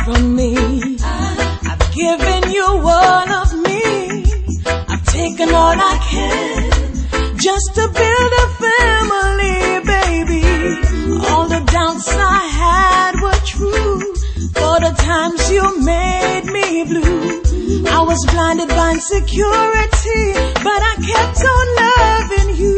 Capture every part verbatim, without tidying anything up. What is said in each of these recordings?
from me. I've given you all of me. I've taken all I can just to build a family, baby. All the doubts I had were true. For the times you made me blue, I was blinded by insecurity, but I kept on loving you.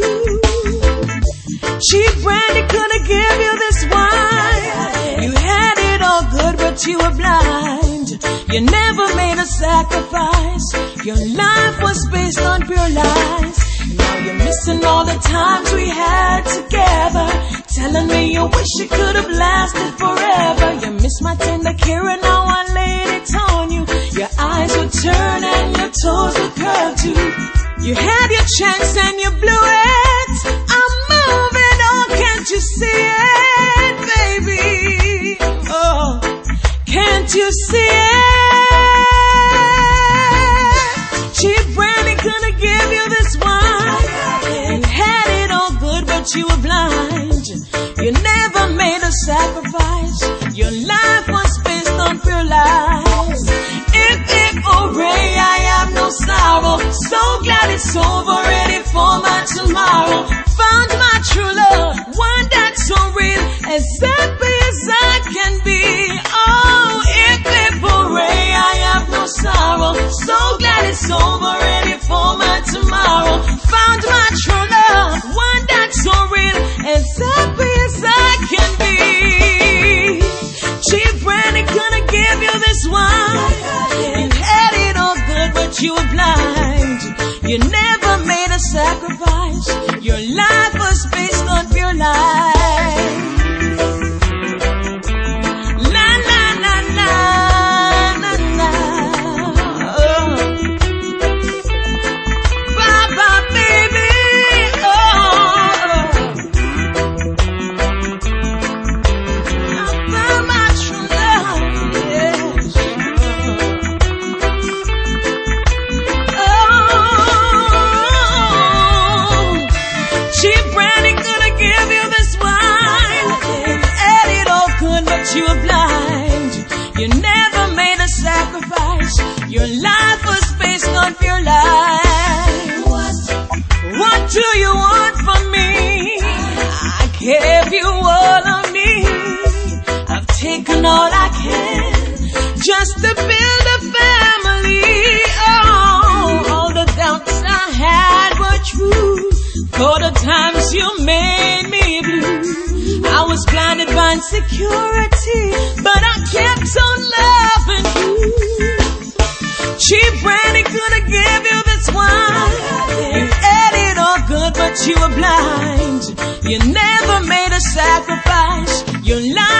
Cheap brandy couldn't give you this wine. You had it all good, but you were blind. You never made a sacrifice. Your life was based on pure lies. Now you're missing all the times we had together, telling me you wish it could have lasted forever. You miss my tender care and now I laid it on you. Your eyes would turn and your toes would curve too. You had your chance and you blew it. I'm moving on, can't you see it, baby? Oh, can't you see it? Cheap brandy couldn't give you this wine. You had it all good, but you were blind. You never made a sacrifice. Your life was based on pure lies. If it hooray, I have no sorrow. So glad it's over, ready for my tomorrow. Found my true love, one that's so real, as happy as I can be. Oh, if it hooray, I have no sorrow. So glad it's over, ready for my tomorrow. Found my true love, one that's so real, as happy as I can be. Cheap brandy couldn't give you this wine. You had it all good, but you were blind. You never made a sacrifice. Your life was based on pure lies. La la la la la la. Oh, Baba baby. Oh, I found my true love. Yes. Oh, cheap brandy couldn't give you this wine. You had it all good, but you were blind. You never made a sacrifice. Your life was based on pure lies. What? What do you want from me? I gave you all of me. I've taken all I can just to build a family. Oh, all the doubts I had were true. For the times you made me blue, I was blinded by insecurity, but I kept on loving you. Cheap brandy couldn't give you this wine. You had it all good, but you were blind. You never made a sacrifice. Your life